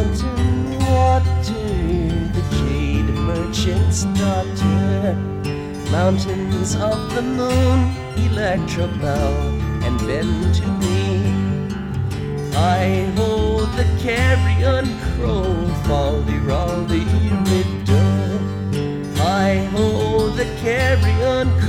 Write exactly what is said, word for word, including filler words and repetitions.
mountain water, the jade merchant's daughter. Mountains of the moon, Electrabel, and bend to me. I hold the carrion crow, Fal-de-ral-de-riddle. I hold the carrion crow,